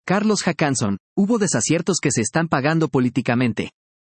Carlos Hackanson, hubo desaciertos que se están pagando políticamente.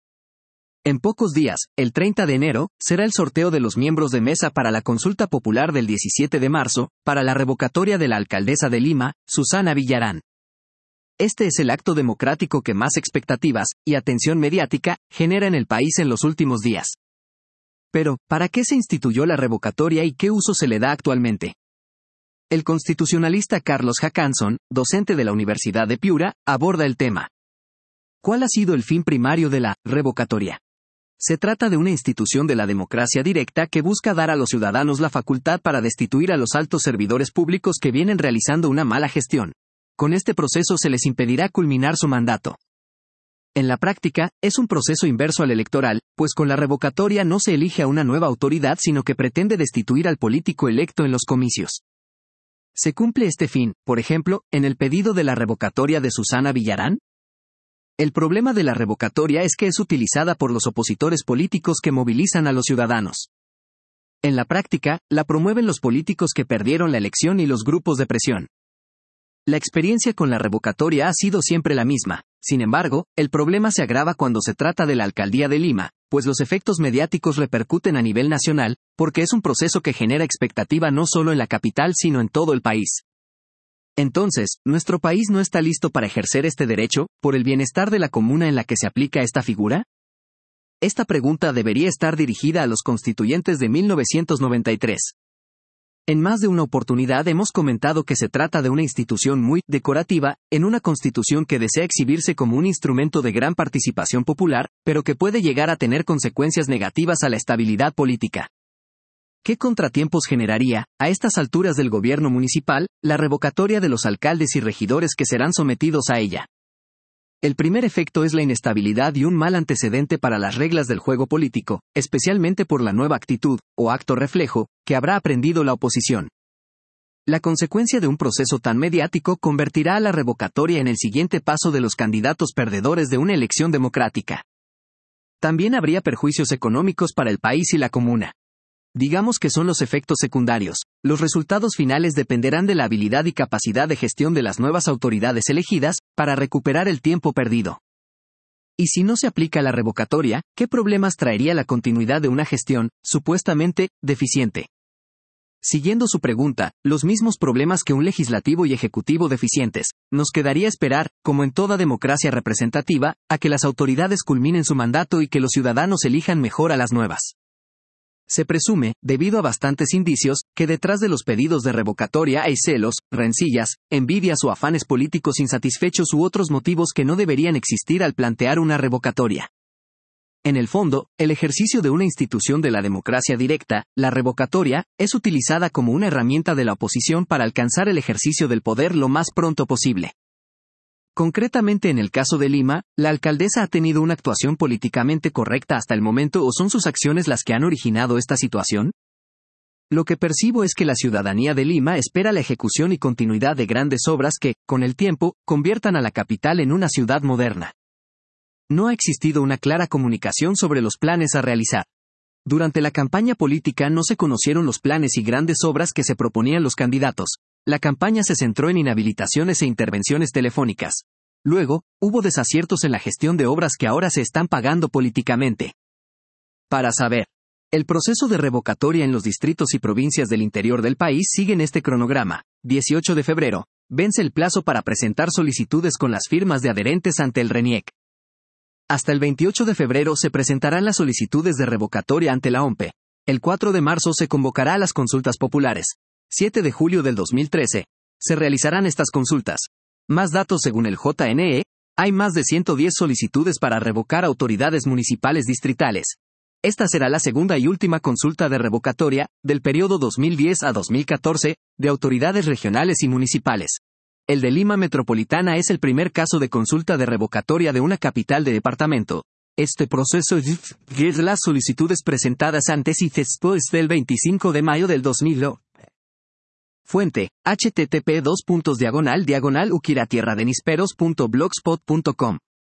En pocos días, el 30 de enero, será el sorteo de los miembros de mesa para la consulta popular del 17 de marzo, para la revocatoria de la alcaldesa de Lima, Susana Villarán. Este es el acto democrático que más expectativas y atención mediática genera en el país en los últimos días. Pero, ¿para qué se instituyó la revocatoria y qué uso se le da actualmente? El constitucionalista Carlos Hackanson, docente de la Universidad de Piura, aborda el tema. ¿Cuál ha sido el fin primario de la revocatoria? Se trata de una institución de la democracia directa que busca dar a los ciudadanos la facultad para destituir a los altos servidores públicos que vienen realizando una mala gestión. Con este proceso se les impedirá culminar su mandato. En la práctica, es un proceso inverso al electoral, pues con la revocatoria no se elige a una nueva autoridad sino que pretende destituir al político electo en los comicios. ¿Se cumple este fin, por ejemplo, en el pedido de la revocatoria de Susana Villarán? El problema de la revocatoria es que es utilizada por los opositores políticos que movilizan a los ciudadanos. En la práctica, la promueven los políticos que perdieron la elección y los grupos de presión. La experiencia con la revocatoria ha sido siempre la misma. Sin embargo, el problema se agrava cuando se trata de la alcaldía de Lima, pues los efectos mediáticos repercuten a nivel nacional, porque es un proceso que genera expectativa no solo en la capital sino en todo el país. Entonces, ¿nuestro país no está listo para ejercer este derecho, por el bienestar de la comuna en la que se aplica esta figura? Esta pregunta debería estar dirigida a los constituyentes de 1993. En más de una oportunidad hemos comentado que se trata de una institución muy decorativa, en una constitución que desea exhibirse como un instrumento de gran participación popular, pero que puede llegar a tener consecuencias negativas a la estabilidad política. ¿Qué contratiempos generaría, a estas alturas del gobierno municipal, la revocatoria de los alcaldes y regidores que serán sometidos a ella? El primer efecto es la inestabilidad y un mal antecedente para las reglas del juego político, especialmente por la nueva actitud, o acto reflejo, que habrá aprendido la oposición. La consecuencia de un proceso tan mediático convertirá a la revocatoria en el siguiente paso de los candidatos perdedores de una elección democrática. También habría perjuicios económicos para el país y la comuna. Digamos que son los efectos secundarios. Los resultados finales dependerán de la habilidad y capacidad de gestión de las nuevas autoridades elegidas, para recuperar el tiempo perdido. Y si no se aplica la revocatoria, ¿qué problemas traería la continuidad de una gestión, supuestamente, deficiente? Siguiendo su pregunta, los mismos problemas que un legislativo y ejecutivo deficientes, nos quedaría esperar, como en toda democracia representativa, a que las autoridades culminen su mandato y que los ciudadanos elijan mejor a las nuevas. Se presume, debido a bastantes indicios, que detrás de los pedidos de revocatoria hay celos, rencillas, envidias o afanes políticos insatisfechos u otros motivos que no deberían existir al plantear una revocatoria. En el fondo, el ejercicio de una institución de la democracia directa, la revocatoria, es utilizada como una herramienta de la oposición para alcanzar el ejercicio del poder lo más pronto posible. Concretamente en el caso de Lima, ¿la alcaldesa ha tenido una actuación políticamente correcta hasta el momento o son sus acciones las que han originado esta situación? Lo que percibo es que la ciudadanía de Lima espera la ejecución y continuidad de grandes obras que, con el tiempo, conviertan a la capital en una ciudad moderna. No ha existido una clara comunicación sobre los planes a realizar. Durante la campaña política no se conocieron los planes y grandes obras que se proponían los candidatos. La campaña se centró en inhabilitaciones e intervenciones telefónicas. Luego, hubo desaciertos en la gestión de obras que ahora se están pagando políticamente. Para saber. El proceso de revocatoria en los distritos y provincias del interior del país sigue en este cronograma. 18 de febrero. Vence el plazo para presentar solicitudes con las firmas de adherentes ante el RENIEC. Hasta el 28 de febrero se presentarán las solicitudes de revocatoria ante la OMPE. El 4 de marzo se convocará a las consultas populares. 7 de julio del 2013. Se realizarán estas consultas. Más datos según el JNE, hay más de 110 solicitudes para revocar autoridades municipales distritales. Esta será la segunda y última consulta de revocatoria, del periodo 2010 a 2014, de autoridades regionales y municipales. El de Lima Metropolitana es el primer caso de consulta de revocatoria de una capital de departamento. Este proceso es las solicitudes presentadas antes y después del 25 de mayo del 2000. Fuente, http://uquiratierradenisperos.blogspot.com